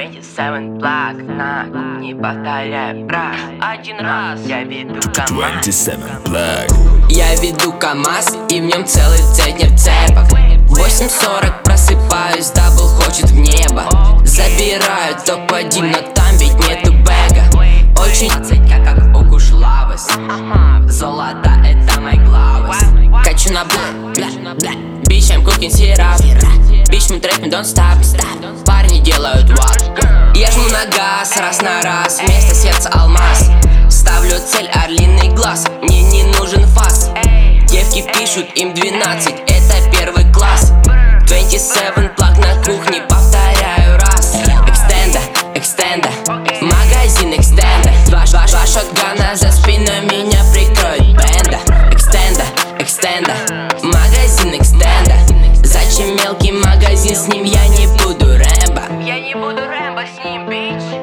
27 плаг на кухне, повторяю брак. Один раз я веду КамАЗ. 27 Black. Я веду КамАЗ, и в нем целый центнер цепок. 8:40 просыпаюсь, дабл хочет в небо. Забираю топ-1, но там ведь нету бэга. Очень как укуш лавас. Золото это мой главас. Качу на бля. Bitch, I'm cooking syrup. Bitch, мы трэпим, don't stop. Парни делают вау. Я жму на газ, раз на раз. Вместо сердца алмаз. Ставлю цель, орлиный глаз. Мне не нужен фас. Девки пишут, им 12, это первый класс. 27 плаг на кухне, повторяю раз. Экстенда, магазин экстенда. Два шотгана за спиной, меня прикроет бенда. Экстенда, магазин экстенда. Зачем мелкий магазин, с ним я не буду Рэмбо. Я не буду Рэмбо с ним, бич.